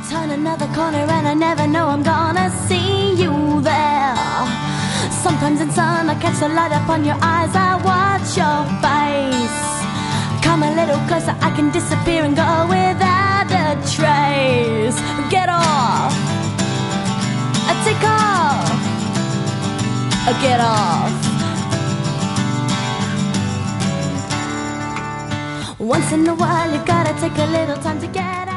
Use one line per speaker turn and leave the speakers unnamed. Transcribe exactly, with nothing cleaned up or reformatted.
turn another corner and I never know I'm gonna see you there. Sometimes in sun I catch the light up on your eyes, I watch your face. Come a little closer, I can disappear and go without a trace. Get off, take off, get off. Once in a while you gotta take a little time to get